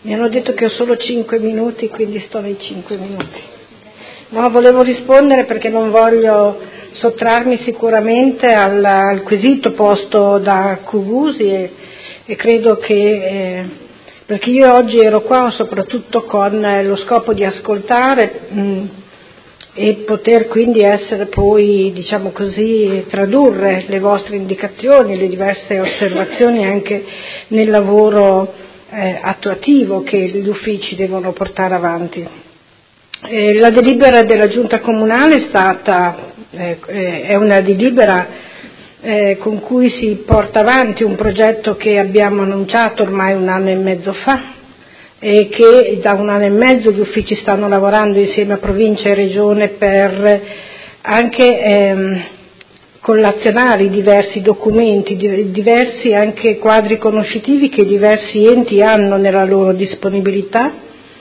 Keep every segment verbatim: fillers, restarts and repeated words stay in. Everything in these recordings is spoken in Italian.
Mi hanno detto che ho solo cinque minuti, quindi sto nei cinque minuti. No, volevo rispondere perché non voglio sottrarmi sicuramente al, al quesito posto da Cugusi e, e credo che, eh, perché io oggi ero qua soprattutto con lo scopo di ascoltare mh, e poter quindi essere poi, diciamo così, tradurre le vostre indicazioni, le diverse osservazioni anche nel lavoro eh, attuativo che gli uffici devono portare avanti. Eh, la delibera della Giunta Comunale è stata, eh, è una delibera eh, con cui si porta avanti un progetto che abbiamo annunciato ormai un anno e mezzo fa e che da un anno e mezzo gli uffici stanno lavorando insieme a provincia e regione per anche ehm, collazionare i diversi documenti, diversi anche quadri conoscitivi che diversi enti hanno nella loro disponibilità.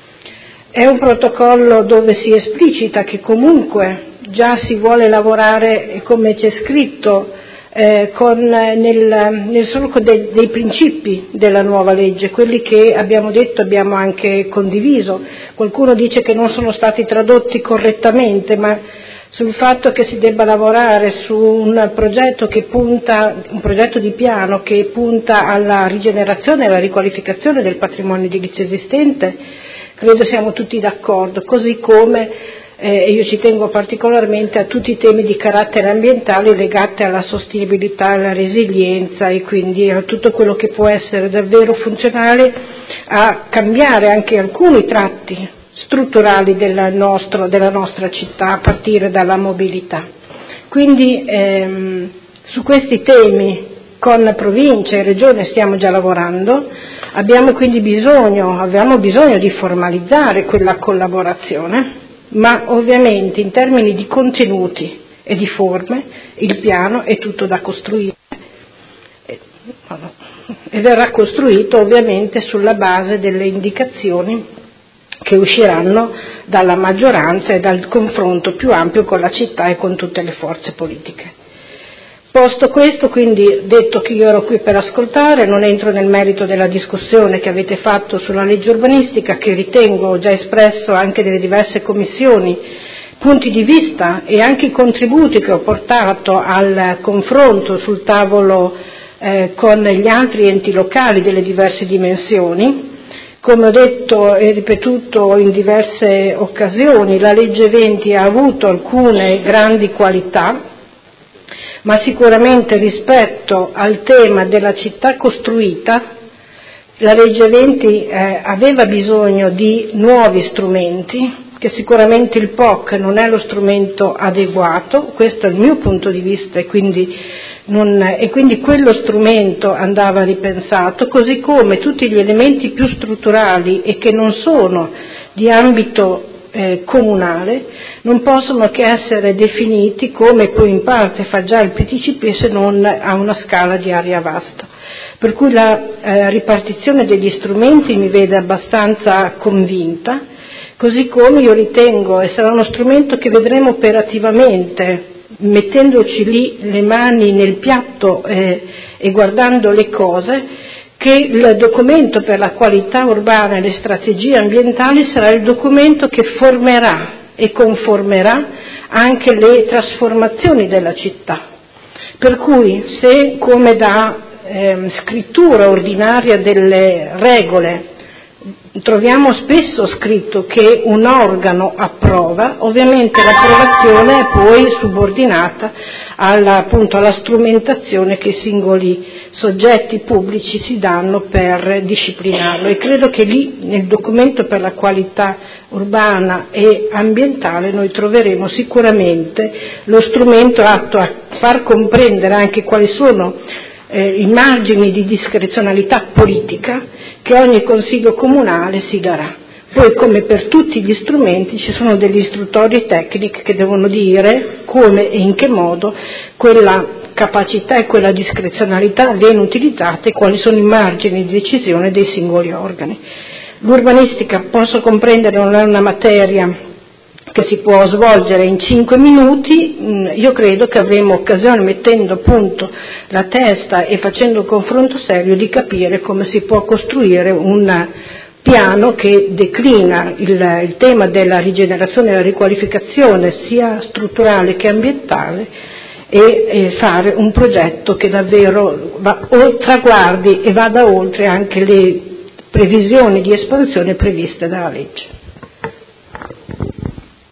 È un protocollo dove si esplicita che comunque già si vuole lavorare, come c'è scritto, eh, con, nel, nel solco de, dei principi della nuova legge, quelli che abbiamo detto, abbiamo anche condiviso. Qualcuno dice che non sono stati tradotti correttamente, ma sul fatto che si debba lavorare su un progetto che punta, un progetto di piano che punta alla rigenerazione e alla riqualificazione del patrimonio edilizio esistente, credo siamo tutti d'accordo, così come eh, io ci tengo particolarmente a tutti i temi di carattere ambientale legati alla sostenibilità, alla resilienza e quindi a tutto quello che può essere davvero funzionale a cambiare anche alcuni tratti strutturali del nostro, della nostra città, a partire dalla mobilità. Quindi ehm, su questi temi con provincia e regione stiamo già lavorando, abbiamo quindi bisogno, abbiamo bisogno di formalizzare quella collaborazione, ma ovviamente in termini di contenuti e di forme il piano è tutto da costruire e verrà costruito ovviamente sulla base delle indicazioni che usciranno dalla maggioranza e dal confronto più ampio con la città e con tutte le forze politiche. Posto questo, quindi, detto che io ero qui per ascoltare, non entro nel merito della discussione che avete fatto sulla legge urbanistica, che ritengo già espresso anche nelle diverse commissioni, punti di vista e anche i contributi che ho portato al confronto sul tavolo eh, con gli altri enti locali delle diverse dimensioni. Come ho detto e ripetuto in diverse occasioni, la legge venti ha avuto alcune grandi qualità, ma sicuramente rispetto al tema della città costruita, la legge venti eh, aveva bisogno di nuovi strumenti, che sicuramente il P O C non è lo strumento adeguato, questo è il mio punto di vista e quindi, non, e quindi quello strumento andava ripensato, così come tutti gli elementi più strutturali e che non sono di ambito eh, comunale non possono che essere definiti, come poi in parte fa già il P T C P, se non a una scala di area vasta. Per cui la eh, ripartizione degli strumenti mi vede abbastanza convinta, così come io ritengo, e sarà uno strumento che vedremo operativamente, mettendoci lì le mani nel piatto eh, e guardando le cose, che il documento per la qualità urbana e le strategie ambientali sarà il documento che formerà e conformerà anche le trasformazioni della città. Per cui se come da eh, scrittura ordinaria delle regole troviamo spesso scritto che un organo approva, ovviamente l'approvazione è poi subordinata alla, appunto, alla strumentazione che i singoli soggetti pubblici si danno per disciplinarlo, e credo che lì nel documento per la qualità urbana e ambientale noi troveremo sicuramente lo strumento atto a far comprendere anche quali sono eh, i margini di discrezionalità politica che ogni consiglio comunale si darà. Poi, come per tutti gli strumenti, ci sono delle istruttorie tecniche che devono dire come e in che modo quella capacità e quella discrezionalità viene utilizzata e quali sono i margini di decisione dei singoli organi. L'urbanistica, posso comprendere, non è una materia che si può svolgere in cinque minuti, io credo che avremo occasione, mettendo appunto la testa e facendo un confronto serio, di capire come si può costruire una, piano che declina il, il tema della rigenerazione e della riqualificazione sia strutturale che ambientale e, e fare un progetto che davvero va, traguardi e vada oltre anche le previsioni di espansione previste dalla legge.